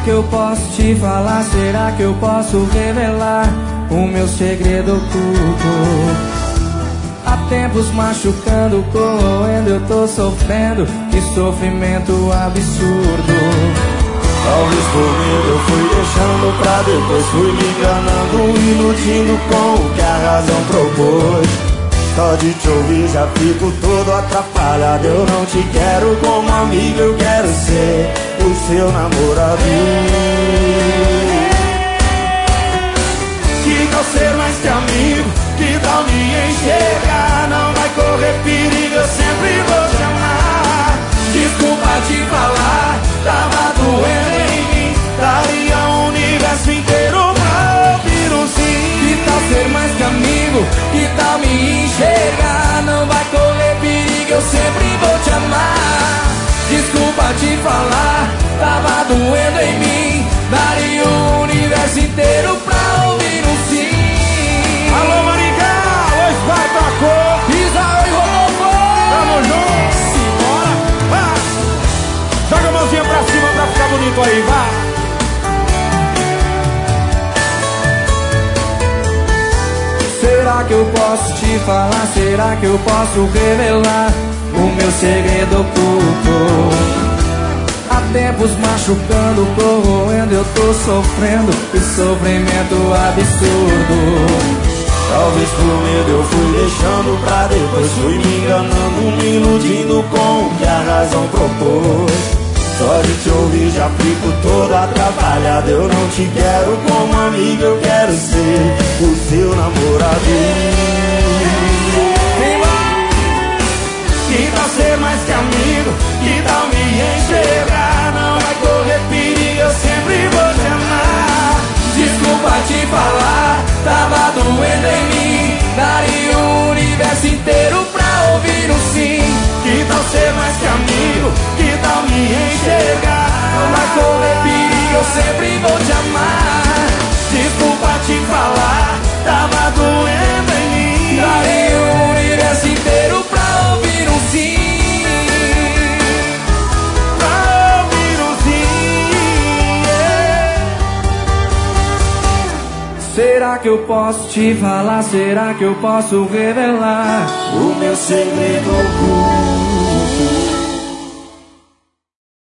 que eu posso te falar? Será que eu posso revelar o meu segredo oculto? Há tempos machucando, corroendo, eu tô sofrendo. Que sofrimento absurdo. Talvez por medo eu fui deixando pra depois, fui me enganando, iludindo com o que a razão propôs. Só de te ouvir já fico todo atrapalhado. Eu não te quero como amigo, eu quero ser o seu namorado. Que tal ser mais que amigo? Que tal me enxergar? Não vai correr perigo, eu sempre vou te amar. Desculpa te falar, tava doendo em mim. Daria o universo inteiro pra ouvir um sim. Que tal ser mais que amigo? Que tal me enxergar? Não vai correr perigo, eu sempre vou te amar. Desculpa te falar, tava doendo em mim. Daria o universo inteiro pra ouvir um sim. Alô, Maringá, hoje vai pra cor. Israel e Rodolfo, Tamo junto, simbora, vai. Joga a mãozinha pra cima pra ficar bonito aí, vai. será que eu posso te falar? Será que eu posso revelar o meu segredo oculto? Há tempos machucando, corroendo, eu tô sofrendo. Que sofrimento absurdo. Talvez por medo eu fui deixando pra depois, fui me enganando, me iludindo com o que a razão propôs. Só de te ouvir já fico todo atrapalhado. Eu não te quero como amigo, eu quero ser o seu namorado. Que tal ser mais que amigo? Que tal me enxergar? Não vai correr perigo, eu sempre vou te amar. Desculpa te falar, tava doendo em mim. Daria o universo inteiro pra ouvir um sim. Que tal ser mais que amigo? Que tal me enxergar? Não vai correr perigo, eu sempre vou te amar. Desculpa te falar, tava doendo em mim. Daria o universo inteiro pra ouvir um sim. Pra ouvir um sim, yeah. Será que eu posso te falar? Será que eu posso revelar o meu segredo oculto?